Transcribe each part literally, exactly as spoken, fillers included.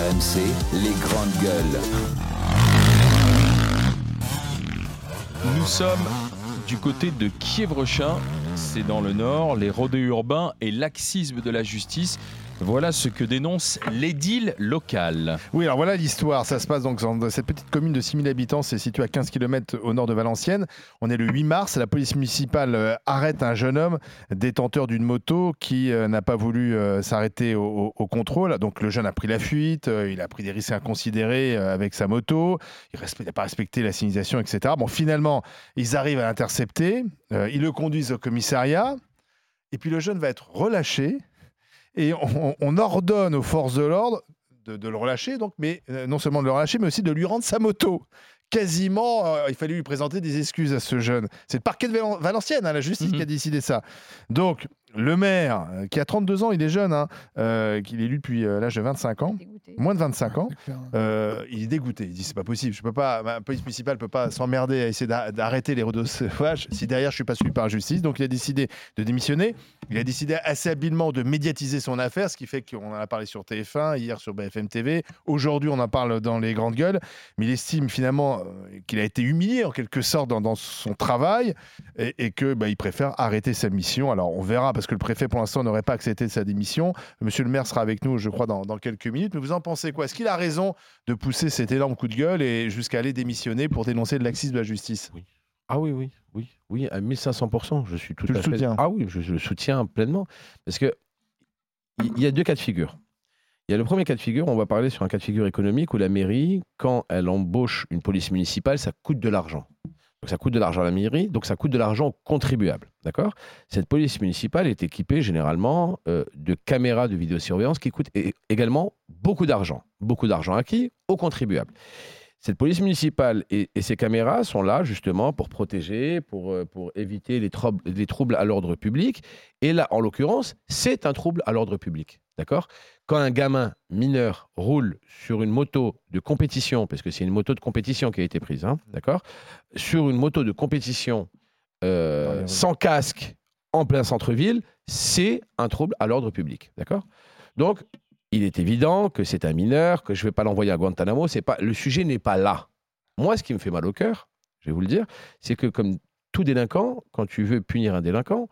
M C, les grandes gueules. Nous sommes du côté de Kievrechin, c'est dans le nord, les rodéos urbains et laxisme de la justice. Voilà ce que dénonce l'édile local. Oui, alors voilà l'histoire. Ça se passe donc dans cette petite commune de six mille habitants. C'est situé à quinze kilomètres au nord de Valenciennes. On est le huit mars. La police municipale euh, arrête un jeune homme détenteur d'une moto qui euh, n'a pas voulu euh, s'arrêter au, au, au contrôle. Donc le jeune a pris la fuite. Euh, il a pris des risques inconsidérés euh, avec sa moto. Il n'a pas respecté la signalisation, et cetera. Bon, finalement, ils arrivent à l'intercepter. Euh, ils le conduisent au commissariat. Et puis le jeune va être relâché. Et on, on ordonne aux forces de l'ordre de, de le relâcher, donc, mais euh, non seulement de le relâcher, mais aussi de lui rendre sa moto. Quasiment, euh, il fallait lui présenter des excuses à ce jeune. C'est le parquet de Val- Valenciennes, hein, la justice, mmh. qui a décidé ça. Donc, le maire, euh, qui a trente-deux ans, il est jeune, hein, euh, qu'il est élu depuis euh, l'âge de vingt-cinq ans, moins de vingt-cinq ans, euh, il est dégoûté. Il dit c'est pas possible, je peux pas, ma police municipale ne peut pas s'emmerder à essayer d'a- d'arrêter les rodéos sauvages si derrière je suis pas suivi par la justice. Donc, il a décidé de démissionner. Il a décidé assez habilement de médiatiser son affaire, ce qui fait qu'on en a parlé sur T F un, hier sur B F M T V. Aujourd'hui, on en parle dans les grandes gueules. Mais il estime finalement euh, qu'il a été humilié en quelque sorte dans, dans son travail et, et qu'il bah, préfère arrêter sa mission. Alors, on verra parce que le préfet, pour l'instant, n'aurait pas accepté sa démission. Monsieur le maire sera avec nous, je crois, dans, dans quelques minutes. Mais vous en pensez quoi ? Est-ce qu'il a raison de pousser cet énorme coup de gueule et jusqu'à aller démissionner pour dénoncer le laxisme de la justice ? Oui. Ah oui, oui, oui, oui, à mille cinq cents pour cent, je suis tout tu à le fait... soutiens ? Ah oui, je, je le soutiens pleinement. Parce que il y, y a deux cas de figure. Il y a le premier cas de figure, on va parler sur un cas de figure économique où la mairie, quand elle embauche une police municipale, ça coûte de l'argent. Donc ça coûte de l'argent à la mairie, donc ça coûte de l'argent aux contribuables. D'accord ? Cette police municipale est équipée généralement euh, de caméras de vidéosurveillance qui coûtent é- également beaucoup d'argent. Beaucoup d'argent à qui ? Aux contribuables. Cette police municipale et, et ses caméras sont là justement pour protéger, pour, pour éviter les, troub- les troubles à l'ordre public. Et là, en l'occurrence, c'est un trouble à l'ordre public. D'accord ? Quand un gamin mineur roule sur une moto de compétition, parce que c'est une moto de compétition qui a été prise, hein, d'accord ? Sur une moto de compétition euh, sans casque en plein centre-ville, c'est un trouble à l'ordre public. D'accord ? Donc, il est évident que c'est un mineur, que je ne vais pas l'envoyer à Guantanamo. C'est pas, le sujet n'est pas là. Moi, ce qui me fait mal au cœur, je vais vous le dire, c'est que comme tout délinquant, quand tu veux punir un délinquant,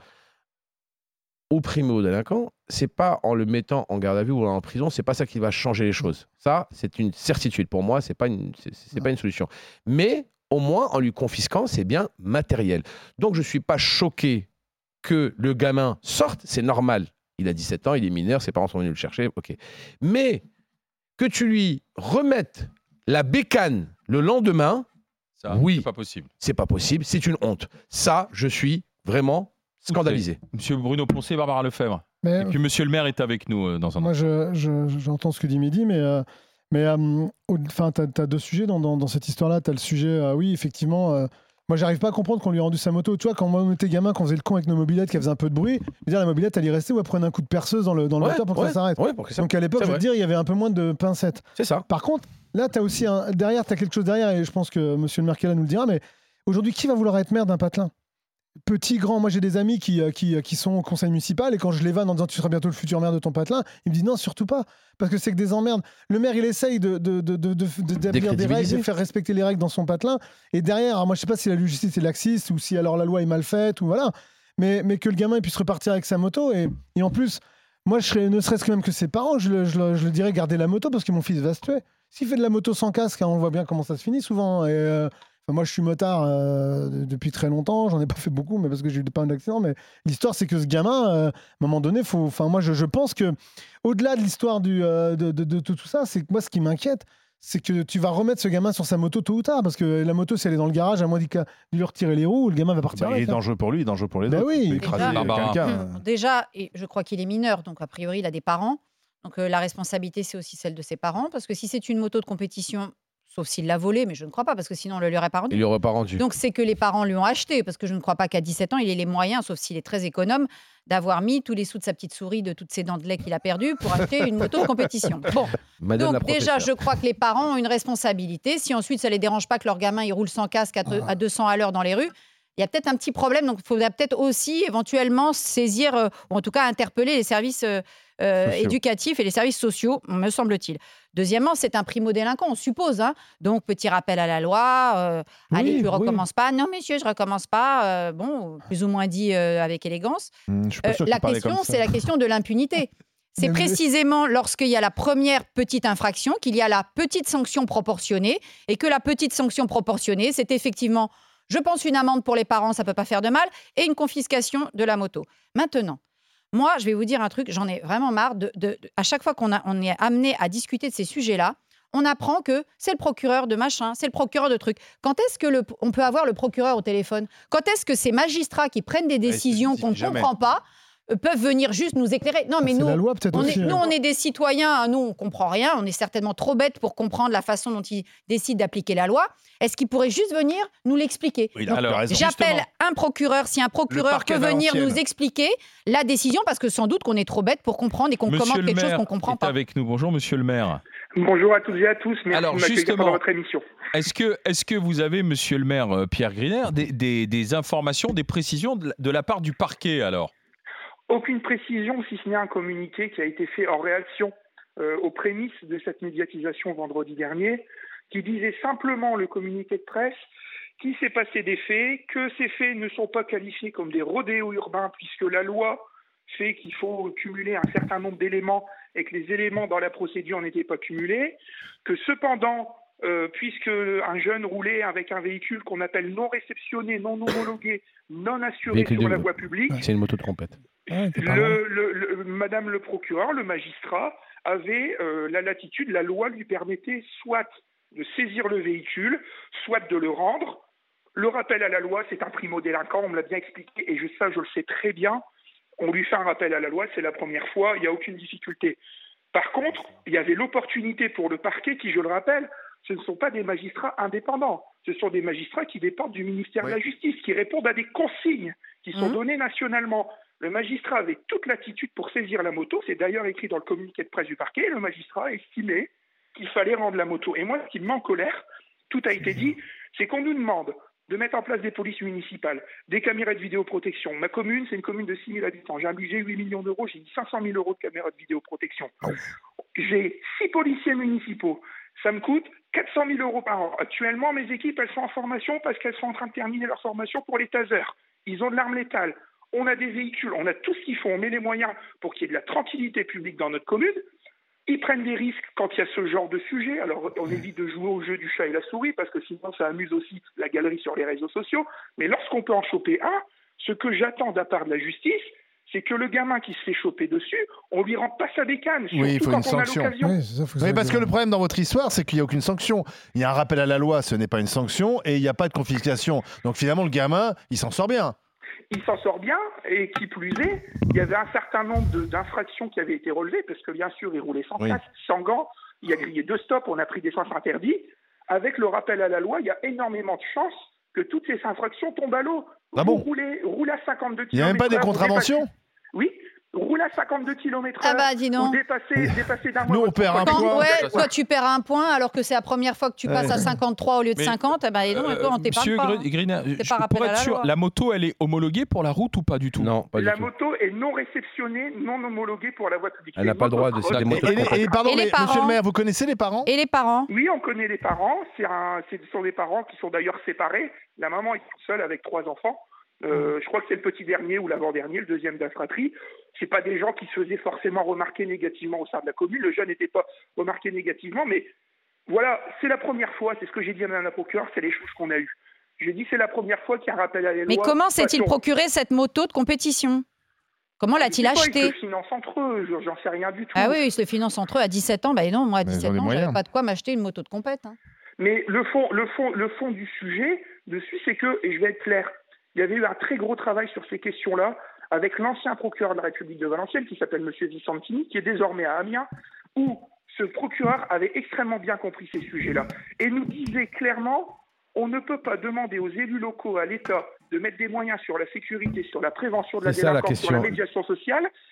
opprimer au délinquant, c'est pas en le mettant en garde à vue ou en prison, c'est pas ça qui va changer les choses. Ça, c'est une certitude pour moi, c'est pas une, c'est, c'est pas une solution. Mais au moins, en lui confisquant ses biens matériels. Donc, je suis pas choqué que le gamin sorte, c'est normal. Il a dix-sept ans, il est mineur, ses parents sont venus le chercher, ok. Mais que tu lui remettes la bécane le lendemain, ça, oui, c'est pas possible. C'est pas possible, c'est une honte. Ça, je suis vraiment scandalisé. Monsieur Bruno Poncet, Barbara Lefebvre. Mais, et puis Monsieur le maire est avec nous euh, dans un Moi, je, je, j'entends ce que dit Mehdi, mais, euh, mais euh, enfin, tu as deux sujets dans, dans, dans cette histoire-là. Tu as le sujet, euh, oui, effectivement... Euh, Moi, j'arrive pas à comprendre qu'on lui ait rendu sa moto. Tu vois, quand moi, on était gamin, qu'on faisait le con avec nos mobylettes, qui faisait un peu de bruit, je veux dire, la mobylette, elle y restait ou elle prenait un coup de perceuse dans le, dans le ouais, moteur pour que ouais, ça s'arrête. Ouais, pour que ça... Donc à l'époque, je veux dire, il y avait un peu moins de pincettes. C'est ça. Par contre, là, tu as aussi un... derrière, tu as quelque chose derrière, et je pense que monsieur le maire Kella nous le dira, mais aujourd'hui, qui va vouloir être maire d'un patelin ? Petit, grand, moi j'ai des amis qui, qui, qui sont au conseil municipal et quand je les vanne en disant tu seras bientôt le futur maire de ton patelin, ils me disent non, surtout pas, parce que c'est que des emmerdes. Le maire il essaye de, de, de, de, de, d'établir des règles, de faire respecter les règles dans son patelin, et derrière, alors moi je sais pas si la justice est laxiste ou si alors la loi est mal faite, ou voilà, mais, mais que le gamin il puisse repartir avec sa moto, et, et en plus, moi je serais, ne serait-ce que même que ses parents, je, je, je, je le dirais garder la moto parce que mon fils va se tuer. S'il fait de la moto sans casque, hein, on voit bien comment ça se finit souvent, et euh, moi, je suis motard euh, depuis très longtemps. J'en ai pas fait beaucoup, mais parce que j'ai eu pas mal d'accidents. Mais l'histoire, c'est que ce gamin, euh, à un moment donné, faut. Enfin, moi, je, je pense que au-delà de l'histoire du, euh, de, de, de, de tout ça, c'est que moi, ce qui m'inquiète, c'est que tu vas remettre ce gamin sur sa moto tôt ou tard, parce que la moto, si elle est dans le garage, à moins de lui retirer les roues, le gamin va partir. Bah, avec, il est hein. dangereux pour lui, il est dangereux pour les bah autres. Oui. Il peut écraser quelqu'un. Déjà, et je crois qu'il est mineur, donc a priori, il a des parents. Donc euh, la responsabilité, c'est aussi celle de ses parents, parce que si c'est une moto de compétition, sauf s'il l'a volée, mais je ne crois pas, parce que sinon on ne le lui aurait pas rendu. Il ne l'aurait pas rendu. Donc c'est que les parents lui ont acheté, parce que je ne crois pas qu'à dix-sept ans, il ait les moyens, sauf s'il est très économe, d'avoir mis tous les sous de sa petite souris, de toutes ses dents de lait qu'il a perdues, pour acheter une moto de compétition. Bon, Madame donc déjà, je crois que les parents ont une responsabilité. Si ensuite, ça ne les dérange pas que leur gamin il roule sans casque à, te, à deux cents à l'heure dans les rues, il y a peut-être un petit problème. Donc il faudrait peut-être aussi éventuellement saisir, euh, ou en tout cas interpeller les services... Euh, euh, Sociaux. éducatifs et les services sociaux, me semble-t-il. Deuxièmement, c'est un primo-délinquant, on suppose. Hein. Donc, petit rappel à la loi. Euh, Oui, allez, tu oui. recommences pas. Non, monsieur, je recommence pas. Euh, bon, plus ou moins dit euh, avec élégance. Hum, je suis pas Euh, sûr qu'il la parlait question, comme ça. c'est la question de l'impunité. C'est Mais- précisément lorsqu'il y a la première petite infraction qu'il y a la petite sanction proportionnée et que la petite sanction proportionnée, c'est effectivement, je pense, une amende pour les parents, ça peut pas faire de mal, et une confiscation de la moto. Maintenant, moi, je vais vous dire un truc, j'en ai vraiment marre. De, de- de- à chaque fois qu'on a- on est amené à discuter de ces sujets-là, on apprend que c'est le procureur de machin, c'est le procureur de truc. Quand est-ce que le, on peut avoir le procureur au téléphone ? Quand est-ce que ces magistrats qui prennent des décisions c'est- qu'on ne jamais. comprend pas euh, peuvent venir juste nous éclairer ? Non, mais C'est nous, la loi peut-être on est, aussi. nous, hein. on est des citoyens, hein, nous, on comprend rien. On est certainement trop bêtes pour comprendre la façon dont ils décident d'appliquer la loi. Est-ce qu'ils pourraient juste venir nous l'expliquer ? Oui, Donc, alors, raison. j'appelle Justement. un procureur, si un procureur parquet peut venir Valenciennes. nous expliquer la décision, parce que sans doute qu'on est trop bêtes pour comprendre et qu'on Monsieur commande le quelque chose maire qu'on comprend est pas. avec nous. Bonjour, monsieur le maire. Bonjour à toutes et à tous, merci Alors, de m'accueillir justement, dans votre émission. Est-ce que, est-ce que vous avez, monsieur le maire euh, Pierre Griner, des, des- des informations, des précisions de la, de la part du parquet alors ? Aucune précision, si ce n'est un communiqué qui a été fait en réaction euh, aux prémices de cette médiatisation vendredi dernier, qui disait simplement le communiqué de presse qu'il s'est passé des faits, que ces faits ne sont pas qualifiés comme des rodéos urbains, puisque la loi fait qu'il faut cumuler un certain nombre d'éléments et que les éléments dans la procédure n'étaient pas cumulés, que cependant, euh, puisque un jeune roulait avec un véhicule qu'on appelle non réceptionné, non homologué, non assuré Véhicule sur de- la voie publique, C'est une moto de compète. Ouais, t'es pas loin. le, le- le- Madame le procureur, le magistrat, avait euh, la latitude, la loi lui permettait soit de saisir le véhicule, soit de le rendre. Le rappel à la loi, c'est un primo-délinquant, on me l'a bien expliqué, et je, ça, je le sais très bien. On lui fait un rappel à la loi, c'est la première fois, il n'y a aucune difficulté. Par contre, il y avait l'opportunité pour le parquet qui, je le rappelle, ce ne sont pas des magistrats indépendants, ce sont des magistrats qui dépendent du ministère Oui. de la Justice, qui répondent à des consignes qui sont Mhm. données nationalement. Le magistrat avait toute l'attitude pour saisir la moto, c'est d'ailleurs écrit dans le communiqué de presse du parquet, et le magistrat a estimé qu'il fallait rendre la moto. Et moi, ce qui me met en colère, tout a été dit, c'est qu'on nous demande de mettre en place des polices municipales, des caméras de vidéoprotection. Ma commune, c'est une commune de six mille habitants. J'ai un budget de huit millions d'euros, j'ai mis cinq cent mille euros de caméras de vidéoprotection. J'ai six policiers municipaux. Ça me coûte quatre cent mille euros par an. Actuellement, mes équipes, elles sont en formation parce qu'elles sont en train de terminer leur formation pour les tasers. Ils ont de l'arme létale. On a des véhicules, on a tout ce qu'il faut. On met les moyens pour qu'il y ait de la tranquillité publique dans notre commune. Ils prennent des risques quand il y a ce genre de sujet. Alors, on évite de jouer au jeu du chat et la souris parce que sinon, ça amuse aussi la galerie sur les réseaux sociaux. Mais lorsqu'on peut en choper un, ce que j'attends de la part de la justice, c'est que le gamin qui se fait choper dessus, on lui rend pas sa bécane. Oui, il surtout faut quand une on a sanction. l'occasion. Ouais, c'est ça, faut Oui, ça parce dire. que le problème dans votre histoire, c'est qu'il n'y a aucune sanction. Il y a un rappel à la loi, ce n'est pas une sanction, et il n'y a pas de confiscation. Donc finalement, le gamin, il s'en sort bien. Il s'en sort bien, et qui plus est, il y avait un certain nombre de- d'infractions qui avaient été relevées, parce que bien sûr, il roulait sans Oui. casque, sans gants, il a grillé deux stops, on a pris des sens interdits. Avec le rappel à la loi, il y a énormément de chances que toutes ces infractions tombent à l'eau. Ah Vous bon roulez, roulez à cinquante-deux kilomètres Il n'y a même pas des heure, vous contraventions dépassez- Oui, roulez à cinquante-deux kilomètres Ah heure, bah, dis donc. ou dépassez, dépassez d'un mois Nous, on votre perd un contrôle. point. Quand- Ouais, ouais, toi, tu perds un point alors que c'est la première fois que tu passes Ouais. à cinquante-trois au lieu de Mais, cinquante. Eh ben, et non, Euh, toi, on t'épargne Monsieur pas. hein. Gre- Griner, C'est je- pas rappel pour à être la sûr, loi. la moto, elle est homologuée pour la route ou pas du tout ? Non, pas La du tout. moto est non réceptionnée, non homologuée pour la voie publique. Elle n'a Les pas le droit de- motocross- c'est des Et, motos et les- et pardon, Et les mais, parents monsieur le maire, vous connaissez les parents Et les parents Oui, on connaît les parents. C'est un, c'est- ce sont des parents qui sont d'ailleurs séparés. La maman est toute seule avec trois enfants. Euh, je crois que c'est le petit dernier ou l'avant-dernier, le deuxième de la fratrie. C'est pas des gens qui se faisaient forcément remarquer négativement au sein de la commune. Le jeune n'était pas remarqué négativement, mais voilà, c'est la première fois. C'est ce que j'ai dit à Mme la procureure. C'est l'échange qu'on a eu. J'ai dit c'est la première fois qu'il y a un rappel à la loi. Mais comment s'est-il Façon- procuré cette moto de compétition Comment l'a-t-il Je sais pas, acheté Ils se financent entre eux. Je- J'en sais rien du tout. Ah oui, ils se le financent entre eux à dix-sept ans. Bah non, moi à Mais ils ont dix-sept les ans, moyens. j'avais pas de quoi m'acheter une moto de compète. hein. Mais le fond, le fond, le fond du sujet dessus, c'est que, et je vais être clair, il y avait eu un très gros travail sur ces questions-là avec l'ancien procureur de la République de Valenciennes qui s'appelle M. Vicentini, qui est désormais à Amiens, où ce procureur avait extrêmement bien compris ces sujets-là et nous disait clairement on ne peut pas demander aux élus locaux, à l'État, de mettre des moyens sur la sécurité, sur la prévention de la C'est ça, la délinquance, sur la question. médiation sociale,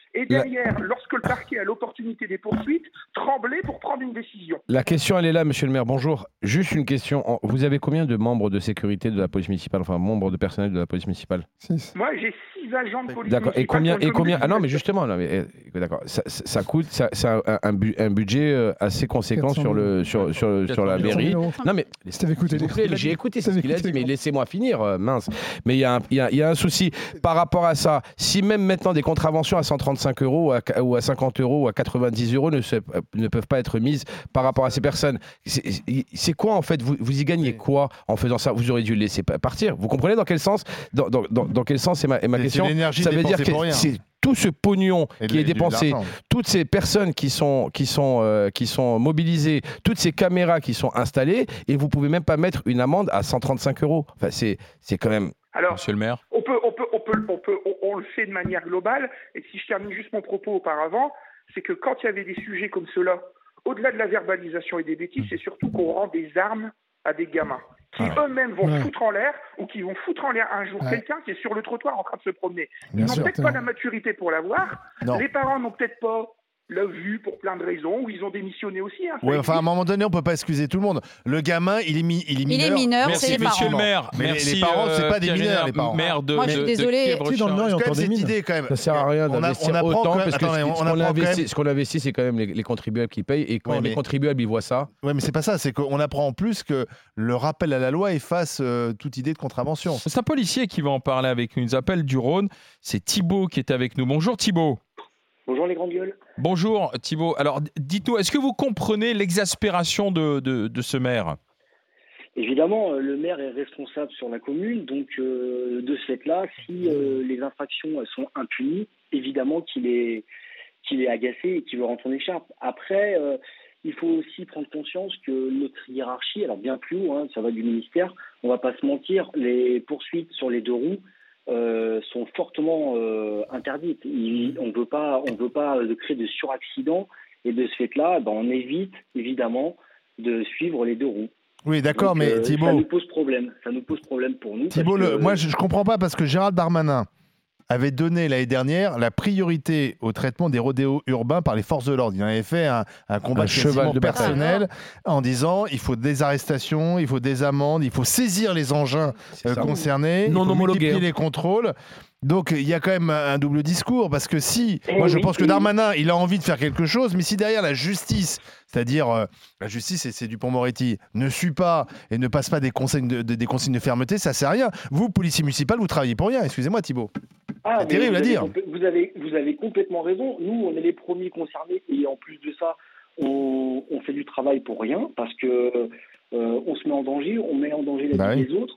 Et derrière, lorsque le parquet a l'opportunité des poursuites, trembler pour prendre une décision. La question, elle est là, monsieur le maire. Bonjour. Juste une question. Vous avez combien de membres de sécurité de la police municipale, enfin, membres de personnel de la police municipale? Six. Moi, j'ai six agents de police D'accord. municipale. Et combien, pour une et combien... commune de Ah non, mais dix-sept. justement, là, mais, eh, d'accord. Ça, ça, ça coûte, ça, ça a un, bu- un budget euh, assez conséquent sur, le, sur, sur, sur la mairie. Non, mais Si t'avais écouté s'il vous les plaît, grands- j'ai écouté T'avais ce qu'il a écouté dit, mais les laissez-moi finir, euh, mince. Mais il y, a un- il y a- il y a un souci par rapport à ça. Si même maintenant des contraventions à cent trente-cinq euros ou à, ou à cinquante euros ou à quatre-vingt-dix euros ne, se- ne peuvent pas être mises par rapport à ces personnes, c'est c'est quoi en fait, vous, vous y gagnez quoi en faisant ça? Vous auriez dû le laisser pa- partir. Vous comprenez dans quel sens dans, dans, dans, dans quel sens c'est ma, est ma C'est- question? c'est l'énergie Ça veut dire dépensée pour que rien. c'est tout ce pognon Et qui de- est et de dépensé, l'argent. toutes ces personnes qui sont, qui, sont, euh, qui sont mobilisées, toutes ces caméras qui sont installées, et vous pouvez même pas mettre une amende à cent trente-cinq euros. Enfin, c'est c'est quand même... Alors, Monsieur le maire. on peut, on peut, on peut, on peut, on, on le fait de manière globale. Et si je termine juste mon propos auparavant, c'est que quand il y avait des sujets comme ceux-là, au-delà de la verbalisation et des bêtises, c'est surtout qu'on rend des armes à des gamins qui eux-mêmes vont Ouais. foutre en l'air ou qui vont foutre en l'air un jour Ouais. quelqu'un qui est sur le trottoir en train de se promener. Ils Bien n'ont sûr. peut-être pas la maturité pour l'avoir. Non. Les parents n'ont peut-être pas la vue pour plein de raisons, ou ils ont démissionné aussi. Hein, ça Ouais, enfin, à un existe. moment donné, on peut pas excuser tout le monde. Le gamin, il est, mi- il est Il mineur. est mineur, c'est Merci, les monsieur parents. le maire. Mais les- Merci, les parents, c'est euh, pas des Pierre mineurs, Hénard, les parents. maire de, Moi, je suis de- de désolée. Quièvre-Champ. Si, dans le Nord, il y a Quand même, encore des cette mines. idée, quand même. Ça sert à rien On a- d'investir on apprend autant que- parce que attendez, ce on qu'on apprend quand investit, même- ce qu'on investit, c'est quand même les, les contribuables qui payent. Et quand Ouais, les mais- contribuables ils voient ça, Ouais, mais c'est pas ça. C'est qu'on apprend en plus que le rappel à la loi efface euh, toute idée de contravention. C'est un policier qui va en parler avec nous. Il nous appelle du Rhône. C'est Thibaut qui est avec nous. Bonjour Thibaut. Bonjour les grandes gueules. Bonjour Thibaut. Alors d- dites-nous, est-ce que vous comprenez l'exaspération de, de, de ce maire? Évidemment, euh, le maire est responsable sur la commune, donc euh, de ce fait-là, si euh, les infractions elles sont impunies, évidemment qu'il est, qu'il est agacé et qu'il veut rentrer en écharpe. Après, euh, il faut aussi prendre conscience que notre hiérarchie, alors bien plus haut, hein, ça va du ministère, on va pas se mentir, les poursuites sur les deux roues euh, sont fortement euh, interdites. Il- on ne veut pas, on veut pas euh, créer de suraccidents, et de ce fait-là, ben, on évite évidemment de suivre les deux roues. Oui, d'accord, Donc, mais euh, ça Thibaut, nous pose problème. Ça nous pose problème pour nous. Thibaut, parce le- que- moi, je, je comprends pas parce que Gérald Darmanin avait donné l'année dernière la priorité au traitement des rodéos urbains par les forces de l'ordre. Il en avait fait un, un combat Un cheval quasiment de bataille. personnel en disant il faut des arrestations, il faut des amendes, il faut saisir les engins c'est euh, ça. concernés, Non il faut homologués, multiplier hein. les contrôles. Donc il y a quand même un double discours parce que si, Eh moi je oui, pense que oui. Darmanin il a envie de faire quelque chose, mais si derrière la justice, c'est-à-dire euh, la justice et c'est Dupond-Moretti, ne suit pas et ne passe pas des consignes de, de- des consignes de fermeté, ça sert à rien. Vous, policier municipal, vous travaillez pour rien. Excusez-moi Thibaut. Ah, c'est mais terrible vous à avez dire. compl- Vous avez, vous avez complètement raison. Nous, on est les premiers concernés et en plus de ça, on, on fait du travail pour rien parce que euh, on se met en danger, on met en danger la Bah vie oui. des autres.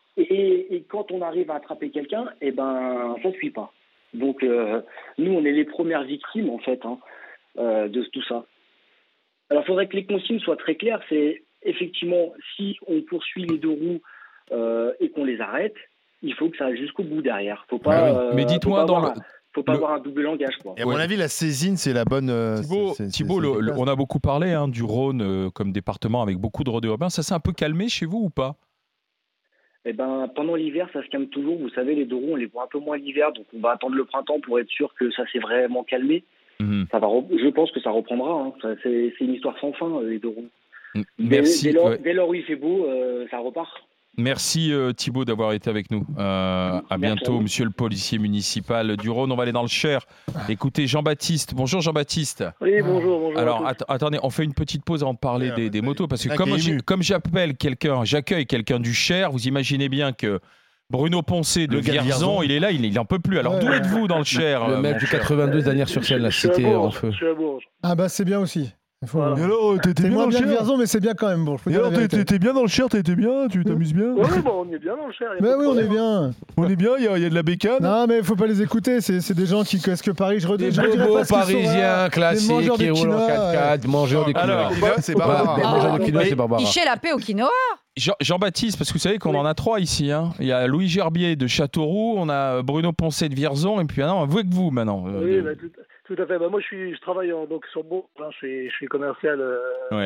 Et, et quand on arrive à attraper quelqu'un, eh ben, ça ne suit pas. Donc, euh, nous, on est les premières victimes, en fait, hein, euh, de tout ça. Alors, il faudrait que les consignes soient très claires. C'est effectivement, si on poursuit les deux roues euh, et qu'on les arrête, il faut que ça aille jusqu'au bout derrière. Faut pas, Ah oui. euh, Mais faut dites-moi pas dans avoir le- un- faut pas le- avoir un double langage, quoi. Et à Ouais. mon avis, la saisine, c'est la bonne. euh, Thibaut, c'est- c'est- Thibaut, c'est- le- c'est le- efficace. on a beaucoup parlé hein, du Rhône euh, comme département avec beaucoup de rodéos urbains. Ça s'est un peu calmé chez vous ou pas? Eh ben, pendant l'hiver, ça se calme toujours. Vous savez, les deux roues, on les voit un peu moins l'hiver, donc on va attendre le printemps pour être sûr que ça s'est vraiment calmé. Mhm. Ça va, re- je pense que ça reprendra. Hein. Ça, c'est, c'est une histoire sans fin, euh, les deux roues. Dès- Merci, Dès, lors, ouais. dès lors où il fait beau, euh, ça repart. Merci euh, Thibaut d'avoir été avec nous. Euh, à Merci bientôt, à vous. monsieur le policier municipal du Rhône. On va aller dans le Cher. Écoutez, Jean-Baptiste. Bonjour Jean-Baptiste. Oui, bonjour, bonjour. Alors, à tous. att- attendez, on fait une petite pause avant de parler Ouais, des, ouais, des ouais. motos parce que Un comme, qui est j'ai- ému. comme j'appelle quelqu'un, j'accueille quelqu'un du Cher, vous imaginez bien que Bruno Poncé de Le gars de Vierzon, Vierzon. il est là, il, il en peut plus. Alors Ouais. d'où êtes-vous dans le Cher le euh, maire mon du cher quatre-vingt-deux d'Anières-sur-Seine, la cité en feu. Je suis à Bourges. Ah bah c'est bien aussi. Il faut- Voilà. Et alors, t'étais C'est bien moins dans le bien que Cher Vierzon, mais c'est bien quand même. Bon, je peux Et dire la alors, t'es- vérité. t'étais bien dans le Cher, t'étais bien, tu t'amuses bien. Oui, bon, on est bien dans le Cher. y a Mais pas de oui, on est problème. bien. On est bien, il y, a- il y a de la bécane. Non, mais il faut pas les écouter. C'est c'est des gens qui connaissent que Paris. Je redis. Des je redirai bobos pas ce qu'ils sont, parisiens voilà. classiques mangeurs de qui roulent en quinoa, quatre-quatre, mangeurs de quinoa. Alors, Là, c'est Voilà, Barbara. des mangeurs de Ah, quinoa, mais c'est Barbara. Quiché la paix au quinoa. Jean- Jean-Baptiste, parce que vous savez qu'on en a trois ici. hein. Il y a Louis Gerbier de Châteauroux, on a Bruno Poncé de Vierzon, et puis maintenant, vous avec vous maintenant. euh, Oui, de- bah, tout, tout à fait. Bah, moi, je, suis, je travaille en, donc sur Bourges. hein. Je, suis, je suis commercial euh, Ouais.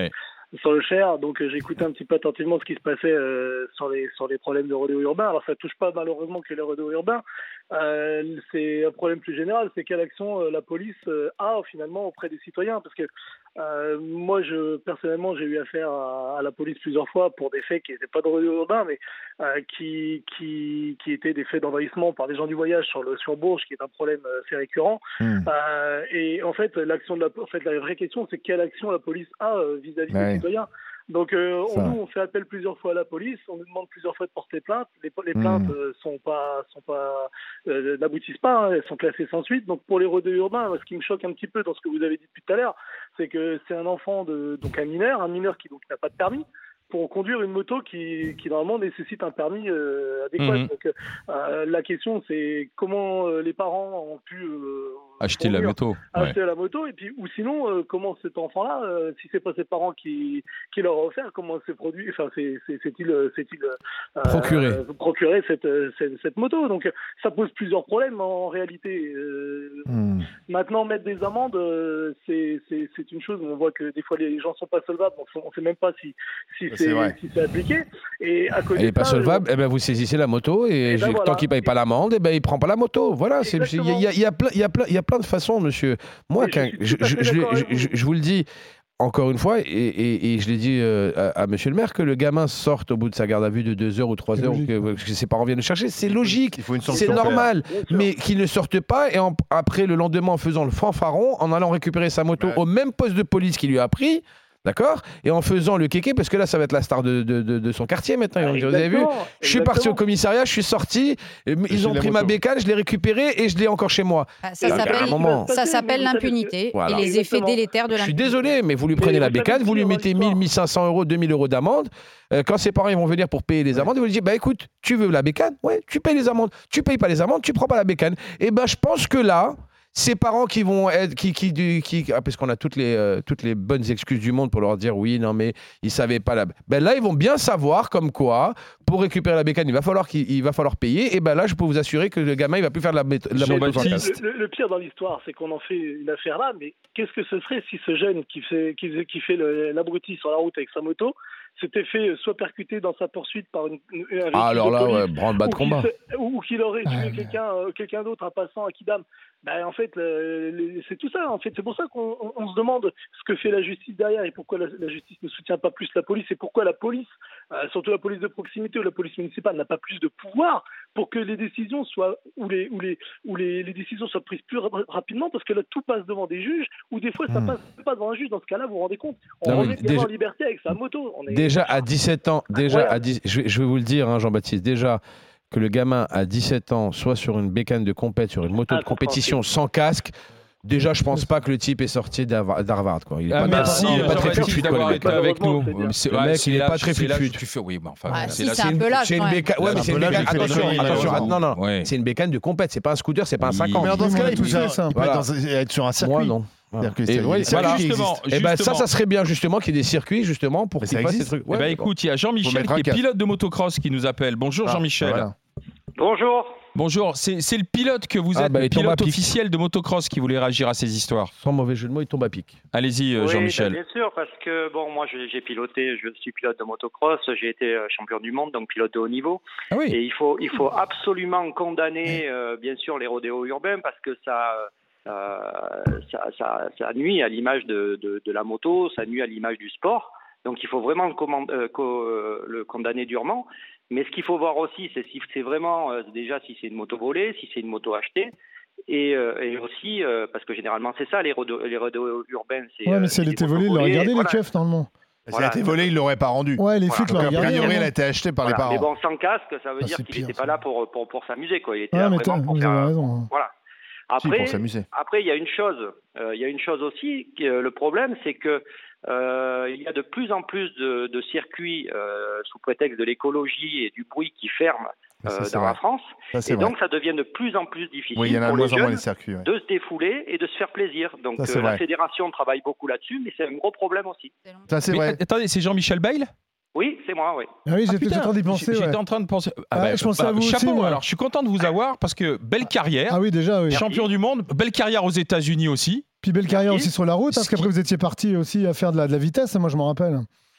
sur le Cher, donc euh, j'ai écouté un petit peu attentivement ce qui se passait euh, sur les sur les problèmes de rodéo urbain. Alors ça touche pas malheureusement que les rodéos urbains. Euh, c'est un problème plus général, c'est quelle action euh, la police euh, a finalement auprès des citoyens, parce que euh, moi je personnellement j'ai eu affaire à, à la police plusieurs fois pour des faits qui n'étaient pas de rodéo urbain, mais euh, qui qui qui étaient des faits d'envahissement par des gens du voyage sur le sur Bourges, qui est un problème euh, assez récurrent. Mmh. Euh, et en fait l'action de la en fait la vraie question c'est quelle action la police a euh, vis-à-vis ouais. des citoyens. Donc euh, on, nous on fait appel plusieurs fois à la police, on nous demande plusieurs fois de porter plainte. Les, les plaintes mmh. euh, sont pas sont pas euh, n'aboutissent pas, hein, elles sont classées sans suite. Donc pour les rodéos urbains, ce qui me choque un petit peu dans ce que vous avez dit depuis tout à l'heure, c'est que c'est un enfant de donc un mineur, un mineur qui donc n'a pas de permis, pour conduire une moto qui, qui normalement nécessite un permis euh, adéquat. Mmh. Donc euh, la question c'est comment euh, les parents ont pu euh, acheter la moto, acheter ouais. la moto, et puis ou sinon euh, comment cet enfant-là, euh, si c'est pas ses parents qui qui leur a offert, comment c'est produit, enfin c'est c'est c'est-il c'est-il euh, procuré euh, procuré cette, cette cette moto. Donc ça pose plusieurs problèmes en réalité. Euh, mmh. Maintenant mettre des amendes, euh, c'est c'est c'est une chose. On voit que des fois les gens sont pas solvables, donc on sait même pas si si c'est, si c'est appliqué. Et à côté elle n'est pas solvable, euh, eh ben vous saisissez la moto et, et ben voilà. Tant qu'il ne paye pas l'amende, eh ben il ne prend pas la moto. Voilà, il y a, y, a plein, y, a plein, y a plein de façons, monsieur. Moi, quand, je, je, je, je, je, je vous le dis encore une fois, et, et, et je l'ai dit euh, à, à monsieur le maire, que le gamin sorte au bout de sa garde à vue de deux heures ou trois heures, ou que, que ses parents viennent le chercher, c'est logique, c'est normal. Mais qu'il ne sorte pas et en, après, le lendemain, en faisant le fanfaron, en allant récupérer sa moto ouais. au même poste de police qu'il lui a pris. D'accord ? Et en faisant le kéké, parce que là, ça va être la star de, de, de, de son quartier maintenant. Ah, vous avez vu ? Je suis parti au commissariat, je suis sorti, ils ont pris ma bécane, je l'ai récupérée et je l'ai encore chez moi. Ah, ça, s'appelle, ça s'appelle l'impunité voilà. et les effets délétères de l'impunité. Je suis désolé, mais vous lui prenez la bécane, vous lui mettez mille, mille cinq cents euros, deux mille euros d'amende. Euh, quand ses parents ils vont venir pour payer les ouais. amendes, ils vont lui dire bah écoute, tu veux la bécane ? Ouais, tu payes les amendes. Tu payes pas les amendes, tu prends pas la bécane. Et ben, je pense que là. Ces parents qui vont être, qui, qui, qui, qui ah, parce qu'on a toutes les, euh, toutes les bonnes excuses du monde pour leur dire oui, non, mais ils savaient pas la. Ben là, ils vont bien savoir comme quoi, pour récupérer la bécane, il va falloir qu'il il va falloir payer. Et ben là, je peux vous assurer que le gamin, il va plus faire de la, de la moto sans casque. Le, le, le pire dans l'histoire, c'est qu'on en fait une affaire là, mais qu'est-ce que ce serait si ce jeune qui fait, qui, qui fait le, l'abruti sur la route avec sa moto s'était fait soit percuté dans sa poursuite par une, une, un ah, alors là, ouais, branle-bas de combat. Qu'il, ou qu'il aurait tué ah, quelqu'un, euh, quelqu'un d'autre, un passant à Kidam. Ben, en fait, le, le, c'est tout ça. En fait, c'est pour ça qu'on on, on se demande ce que fait la justice derrière et pourquoi la, la justice ne soutient pas plus la police et pourquoi la police, euh, surtout la police de proximité ou la police municipale, n'a pas plus de pouvoir pour que les décisions soient ou les ou les ou les, les décisions soient prises plus ra- rapidement, parce que là tout passe devant des juges ou des fois ça mmh. passe pas devant un juge. Dans ce cas-là, vous vous rendez compte, on non, remet oui, déjà, en liberté avec sa moto. On est... Déjà à dix-sept ans, déjà ouais. à dix, je, vais, je vais vous le dire, hein, Jean-Baptiste, déjà. Que le gamin à dix-sept ans soit sur une bécane de compète, sur une moto de compétition sans casque, déjà je pense pas que le type est sorti d'Harvard. Quoi. Il est ah, pas, merci il est pas très fut d'avoir été avec nous. Le mec, il est pas très fut Tu fais oui, mais enfin, ah, c'est, si, c'est un peu l'âge. C'est une bécane. Ouais, mais c'est une bécane. Attention, attention. Non, non. C'est une bécane de compète. C'est pas un scooter, c'est pas un cinquante. Mais dans ce cas-là, il peut être sur un circuit. Moi non. Voilà. Et, oui, voilà. justement, et ben ça, ça serait bien justement qu'il y ait des circuits justement pour qu'il fasse ces trucs. Ouais, eh ben écoute, il y a Jean-Michel qui est pilote de motocross qui nous appelle. Bonjour ah, Jean-Michel. Voilà. Bonjour. Bonjour, c'est, c'est le pilote que vous êtes, ah bah, le pilote officiel de motocross qui voulait réagir à ces histoires. Sans mauvais jeu de mots, il tombe à pic. Allez-y oui, Jean-Michel. Bah, bien sûr, parce que bon, moi j'ai, j'ai piloté, je suis pilote de motocross, j'ai été champion du monde, donc pilote de haut niveau. Ah oui. Et il faut, il faut absolument condamner, euh, bien sûr, les rodéos urbains parce que ça... Euh, ça, ça, ça nuit à l'image de, de, de la moto, ça nuit à l'image du sport. Donc il faut vraiment le, commande, euh, co, euh, le condamner durement. Mais ce qu'il faut voir aussi, c'est si c'est vraiment, euh, déjà, si c'est une moto volée, si c'est une moto achetée. Et, euh, et aussi, euh, parce que généralement c'est ça, les rodéos les rodéos urbains. C'est, ouais, mais si elle était volée, ils l'auraient gardé, voilà. Les keufs, normalement. Si voilà. Elle était volée, ils ne l'auraient pas rendue. Ouais, les flics voilà. l'ont gardé. A priori, elle a été achetée par voilà. les parents. Mais bon, sans casque, ça veut ah, dire qu'il n'était pas là pour, pour, pour s'amuser, quoi. Il était là vraiment pour vous faire. Avez raison. Voilà. Après, si, pour s'amuser. Après, il y a une chose, euh, il y a une chose aussi. Qui, euh, le problème, c'est que euh, il y a de plus en plus de, de circuits euh, sous prétexte de l'écologie et du bruit qui ferment euh, ça, dans vrai. la France. Ça, et vrai. donc, ça devient de plus en plus difficile oui, y en a pour les jeunes les circuits, ouais. de se défouler et de se faire plaisir. Donc, ça, euh, la vrai. fédération travaille beaucoup là-dessus, mais c'est un gros problème aussi. Ça, c'est mais, vrai. Attendez, c'est Jean-Michel Bayle ? Oui, c'est moi, oui. Ah oui, ah, j'étais putain, en train d'y penser. J'étais ouais. en train de penser. Ah, ah, bah, je pensais bah, à vous chapeau. aussi, alors, je suis content de vous avoir parce que belle carrière. Ah oui, déjà, oui. Champion Merci. du monde, belle carrière aux États-Unis aussi. Puis belle carrière Merci. aussi sur la route, parce qu'après vous étiez parti aussi à faire de la, de la vitesse, moi je m'en rappelle.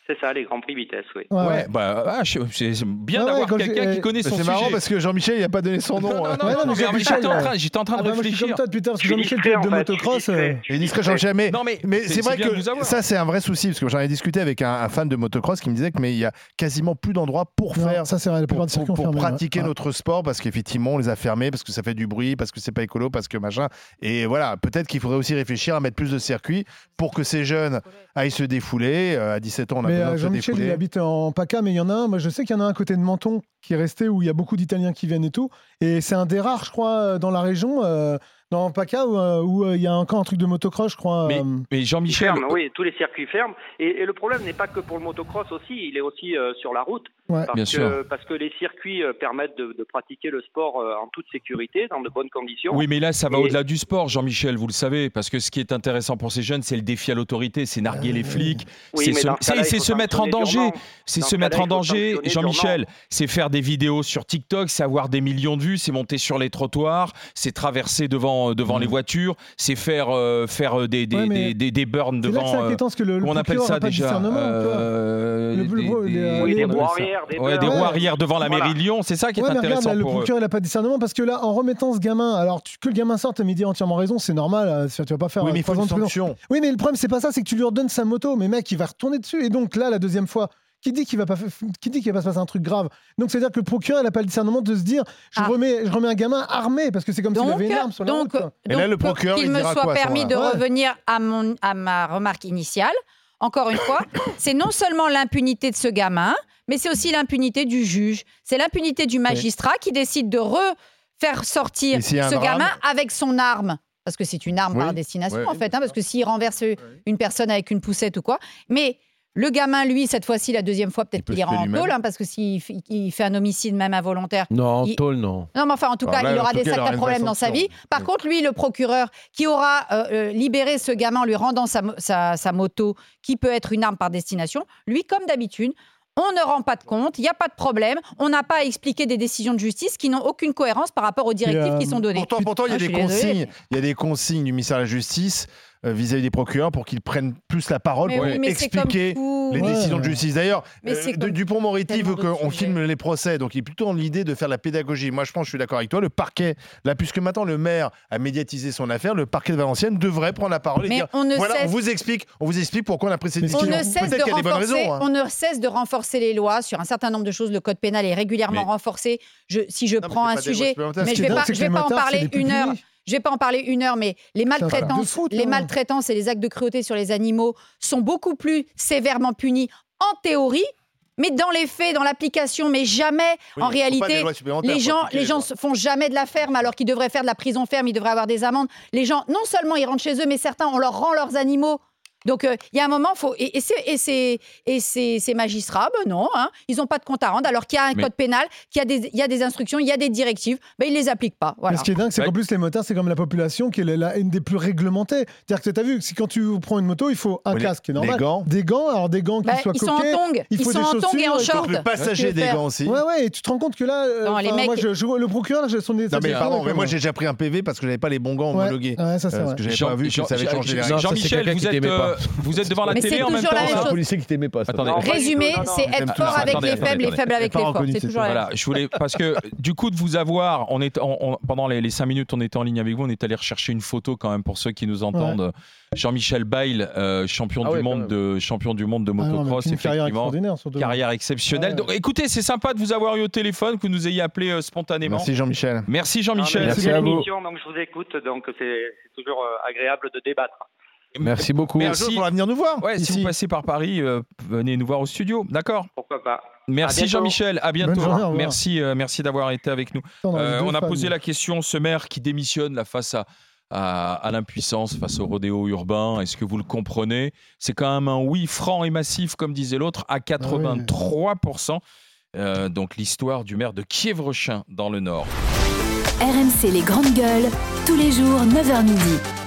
C'est ça, les Grands Prix vitesse, oui. Ouais, Ouais, ouais. bah, ah, je- c'est c'est bien Ouais, ouais, d'avoir quand quelqu'un j'ai- qui connaît son C'est sujet. marrant parce que Jean-Michel, il n'a pas donné son nom. Non, non, hein. non, Ouais, non, non, mais mais Jean-Michel, j'étais en ouais. train, j'étais en train de Ah bah, moi, je suis comme réfléchir. toi depuis tard, parce que Je suis Jean-Michel, discret, pilote de en fait, motocross. je suis discret. euh, Je suis Il est discret, discret. Jean-Michel. Mais, Non, mais mais c'est- c'est vrai c'est bien de que nous avoir. ça, c'est un vrai souci. Parce que j'en ai discuté avec un, un fan de motocross qui me disait que mais il y a quasiment plus d'endroits pour non, faire. ça c'est vrai, la Pour, plupart des circuits pour- ont pour fermé, ouais. pratiquer Ouais. notre sport, parce qu'effectivement on les a fermés, parce que ça fait du bruit, parce que c'est pas écolo, parce que machin. Et voilà, peut-être qu'il faudrait aussi réfléchir à mettre plus de circuits pour que ces jeunes aillent se défouler. Euh, à dix-sept ans, on a Mais besoin euh, de se Jean-Michel, il défouler. habite en PACA, mais il y en a un. Moi, je sais qu'il y en a un à côté de Menton qui est resté où il y a beaucoup d'Italiens qui viennent et tout. Et c'est un des rares, je crois, euh, dans la région, euh, dans PACA, où euh, où, euh, il y a encore un truc de motocross, je crois. Mais, euh, mais Ils Jean-Michel, ferment, oui, tous les circuits ferment. Et, et le problème n'est pas que pour le motocross aussi, il est aussi euh, sur la route. Ouais. Parce Bien que, sûr. Parce que les circuits euh, permettent de, de pratiquer le sport euh, en toute sécurité, dans de bonnes conditions. oui, mais là, ça va Et- au-delà du sport, Jean-Michel, vous le savez, parce que ce qui est intéressant pour ces jeunes, c'est le défi à l'autorité, c'est narguer les flics, Oui, c'est mais se, dans ce c'est- cas-là, c'est il faut se mettre en sanctionner danger, durement. c'est Dans se ce mettre cas-là, en il faut danger, sanctionner Jean-Michel, durement. c'est faire des vidéos sur TikTok, c'est avoir des millions de vues, c'est monter sur les trottoirs, c'est traverser devant, devant les voitures, c'est faire, euh, faire des, des, Ouais, mais des, des, des burns c'est là que c'est devant... euh, inquiétant, parce que le, le comment on appelle procureur ça a pas de déjà discernement, tu vois. Euh, Le- des- le- des- les- Oui, les- des on roues appelle arrière, des Ouais, des beurres. roues arrière devant la Voilà. mairie de Lyon, c'est ça qui est Ouais, mais intéressant regarde, là, le pour eux. procureur, il n'a pas de discernement parce que là, en remettant ce gamin, alors tu- que le gamin sorte, Mehdi a entièrement raison, c'est normal, euh, tu vas pas faire Oui, euh, mais il faut trois ans une de prison. sanction. Oui, mais le problème, c'est pas ça, c'est que tu lui redonnes sa moto, mais mec, il va retourner dessus. Et donc là, la deuxième fois, qui dit qu'il va pas, fa- qui dit qu'il va pas se passer un truc grave. Donc c'est à dire que le procureur, il n'a pas le discernement de se dire, je Ah. remets, je remets un gamin armé parce que c'est comme s'il Donc, avait une arme sur la donc, route, quoi. Et là, le donc, pour procureur, qu'il il me dira soit quoi, à ce permis de moment-là Ouais. revenir à, mon, à ma remarque initiale, encore une fois, c'est non seulement l'impunité de ce gamin, mais c'est aussi l'impunité du juge. C'est l'impunité du magistrat qui décide de refaire sortir Et s'il y a un ce drame gamin avec son arme. Parce que c'est une arme Oui. par destination, Ouais. en fait, hein, parce que s'il renverse une personne avec une poussette ou quoi. Mais le gamin, lui, cette fois-ci, la deuxième fois, peut-être peut qu'il se ira tuer en lui-même. tôle, hein, parce que s'il f- il fait un homicide même involontaire, Non, Il- tôle, non. non, mais enfin, en tout Alors cas, là, il en aura tout des cas, il aura sacrés une vraie problèmes dans sa sanction. vie. Par Oui. contre, lui, le procureur, qui aura euh, euh, libéré ce gamin en lui rendant sa, mo- sa, sa moto, qui peut être une arme par destination, lui, comme d'habitude, on ne rend pas de compte, il n'y a pas de problème, on n'a pas à expliquer des décisions de justice qui n'ont aucune cohérence par rapport aux directives euh, qui sont données. Pourtant, pourtant, il y a Ah, des je suis désolée. consignes. Il y a des consignes du ministère de la Justice euh, vis-à-vis des procureurs pour qu'ils prennent plus la parole Mais pour oui, mais c'est comme expliquer tout. les Ouais. décisions de justice. D'ailleurs, Mais c'est euh, comme Dupond-Moretti tellement veut qu'on d'autres filme sujets. les procès, donc il est plutôt dans l'idée de faire la pédagogie. Moi, je pense, je suis d'accord avec toi, le parquet, là, puisque maintenant le maire a médiatisé son affaire, le parquet de Valenciennes devrait prendre la parole et Mais dire on ne voilà, cesse- on vous explique, on vous explique pourquoi on a pris cette Mais On décision. ne, cesse Peut-être de qu'il y a des bonnes renforcer, raisons. hein. on ne cesse de renforcer les lois sur un certain nombre de choses. Le code pénal est régulièrement Mais- renforcé. Je, si je Non, mais prends c'est un pas des lois sujet, supplémentaires. mais Ce je qui est vais dingue, pas, c'est je que vais les pas en motards, c'est parler les plus une heure. punis. Je vais pas en parler une heure, mais les un truc de maltraitances, foot, les hein. maltraitances et les actes de cruauté sur les animaux sont beaucoup plus sévèrement punis en théorie. Mais dans les faits, dans l'application, mais jamais, Oui, en il faut pas des réalité, lois supplémentaires, les faut gens, appliquer les les gens lois. se font jamais de la ferme alors qu'ils devraient faire de la prison ferme, ils devraient avoir des amendes. Les gens, non seulement ils rentrent chez eux, mais certains, on leur rend leurs animaux. Donc, euh, il y a un moment, faut et, et, c'est- et, c'est- et c'est- ces magistrats, ben non, hein, ils n'ont pas de compte à rendre, alors qu'il y a un Mais- code pénal, qu'il y a des, il y a des instructions, il y a des directives, ben ils les appliquent pas. Voilà. Mais ce qui est dingue, c'est Ouais. qu'en plus, les motards, c'est comme la population qui est la, la- une des plus réglementées. C'est-à-dire que tu as vu, si quand tu prends une moto, il faut un Oui, casque, qui est des normal. gants. Des gants, alors des gants qui Ben, soient ils sont en coquets. tongs, il ils faut sont des en tongs et en chaussures, short. Le passager Tu veux des faire- gants aussi. Ouais, ouais, et tu te rends compte que là, euh, Non, les enfin, mecs- moi, je, je vois le procureur, là, je son des. Non mais ça- pardon, ça- mais moi j'ai déjà pris un P V parce que j'avais pas les bons gants Ouais, homologués. ouais, ça, c'est Euh, vrai. parce que j'avais Jean- pas vu que Jean- ça avait changé les Jean- règles. Non, ça, c'est Jean-Michel, quelqu'un qui vous êtes, t'aimait euh, pas. vous êtes devant la Mais télé c'est en même toujours la temps. même ça C'est un chose. policier qui t'aimait pas. ça. Attendez. Non, pas du tout, Résumé, non, non. c'est J'aime être tout fort ça. avec Attendez, les attendez, faibles, les attendez. faibles avec Pas les forts. reconnu, C'est c'est toujours ça. la même Voilà, je voulais parce que du coup de vous avoir, on est on- on- pendant les, les cinq minutes, on était en ligne avec vous, on est allé rechercher une photo quand même pour ceux qui nous entendent. Jean-Michel Bayle, euh, champion Ah du ouais, quand monde même. de champion du monde de Ah non, mais motocross, puis une carrière effectivement. extraordinaire, surtout. Carrière exceptionnelle. Ouais. Donc, écoutez, c'est sympa de vous avoir eu au téléphone, que vous nous ayez appelé euh, spontanément. Merci Jean-Michel. Merci Non, mais Jean-Michel. Merci c'est à une vous. émission, donc je vous écoute, donc c'est c'est toujours euh, agréable de débattre. Merci beaucoup. Mais un Merci. jour, il faudra venir nous voir. Ouais, si ici. vous passez par Paris, euh, venez nous voir au studio. D'accord. Pourquoi pas. Merci bientôt. Jean-Michel. À bientôt. Bonne journée, au revoir. Merci, euh, merci d'avoir été avec nous. Attends, Euh, deux on a fans. posé la question, ce maire qui démissionne là, face à, à, à l'impuissance, face au rodéo urbain, est-ce que vous le comprenez? C'est quand même un oui franc et massif, comme disait l'autre, à quatre-vingt-trois pour cent. Euh, donc l'histoire du maire de Kievrechin dans le Nord. R M C Les Grandes Gueules, tous les jours neuf heures midi.